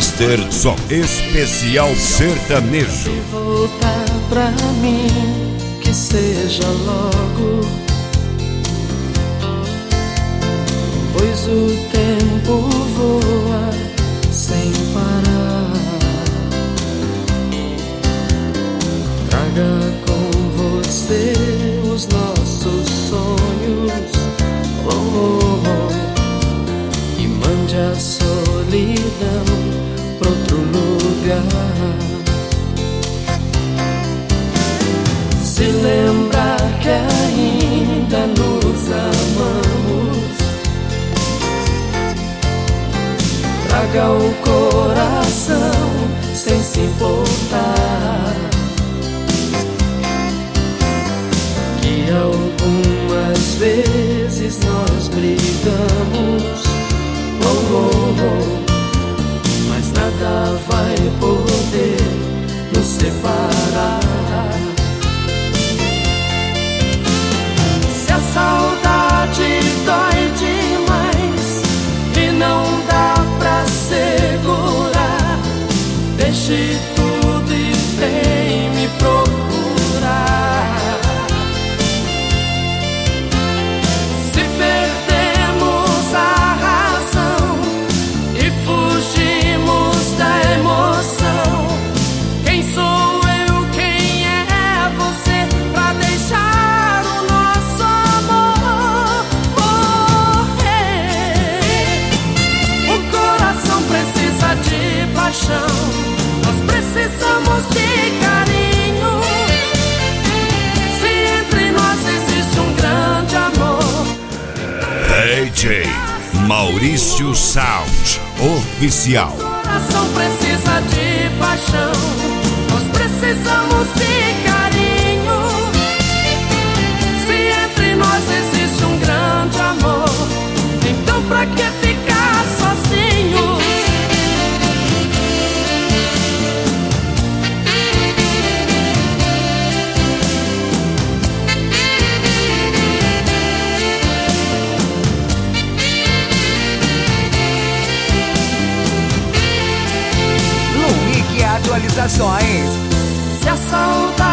Master Som Especial Sertanejo. Se voltar pra mim, que seja logo, pois o tempo voa sem parar. Traga com você os nossos sonhos, e mande a solidão pra outro lugar. Se lembrar que ainda nos amamos, traga o coração sem se importar, que algumas vezes nós brigamos, mas nada vai poder nos separar. Se a saudade dói demais e não dá pra segurar, deixe tudo e vem me procurar. Se perdemos a razão e fugimos da emoção, quem sou eu, quem é você pra deixar o nosso amor morrer? O coração precisa de paixão, nós precisamos de carinho. Se entre nós existe um grande amor, DJ Maurício Sound Oficial. o coração precisa de paixão, nós precisamos de carinho. Se entre nós existe um grande amor, então pra que ficar sozinhos? Luíque Atualizações. Se a saudade